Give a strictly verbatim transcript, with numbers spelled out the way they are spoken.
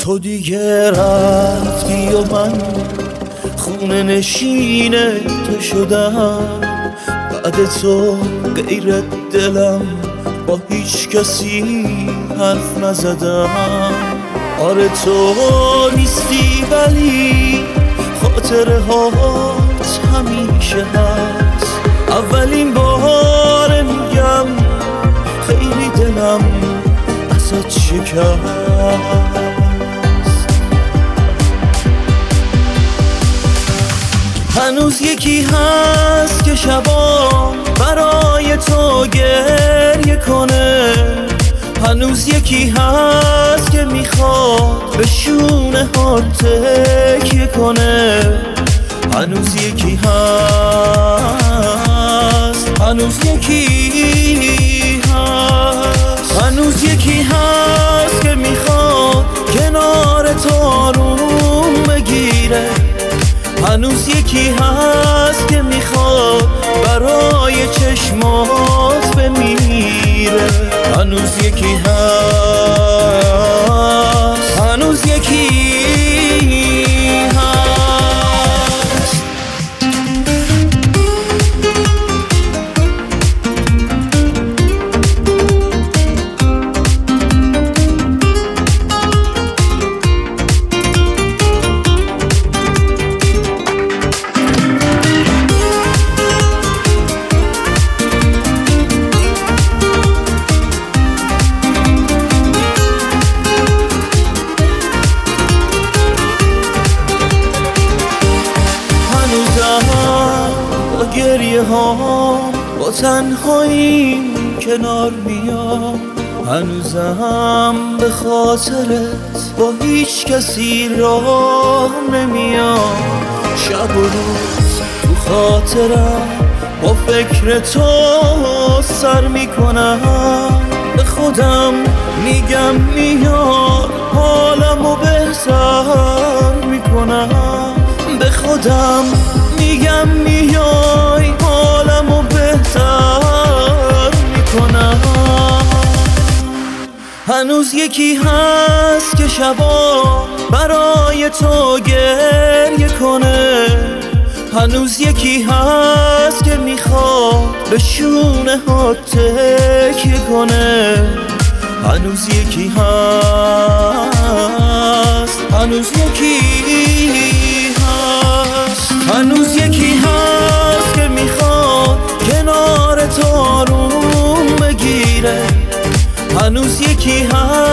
تو دیگه رفتی و من خونه نشین تو شدم. بعد تو غیر دلم با هیچ کسی حرف نزدم. آره تو نیستی ولی خاطره هات همیشه هست. اولین بار میگم خیلی دلم ازت شکست. هنوز یکی هست که شبا برای تو گریه کنه. هنوز یکی هست که میخواد به شونه ها تکیه کنه. هنوز یکی هست، هنوز یکی هست، هنوز یکی هست که میخواد کنار تو آروم بگیره. هنوز یکی هست که میخواد برای چشمات بمیره. هنوز یکی هست، هنوز یکی هست. گریه ها با تنهاییم کنار میام. هنوزم به خاطرت با هیچ کسی راه نمیام. شب و روز تو خاطرم با فکر تو سر میکنم. به خودم میگم میاد حالمو بهتر میکنم. به خودم میگم میای حالمو بهتر میکنم. هنوز یکی هست که شبا برای تو گریه کنه. هنوز یکی هست که میخواد به شونه ها تکیه کنه. هنوز یکی هست، هنوز یکی هست، هنوز یکی هست که میخواد کنار تو آروم بگیره. هنوز یکی هست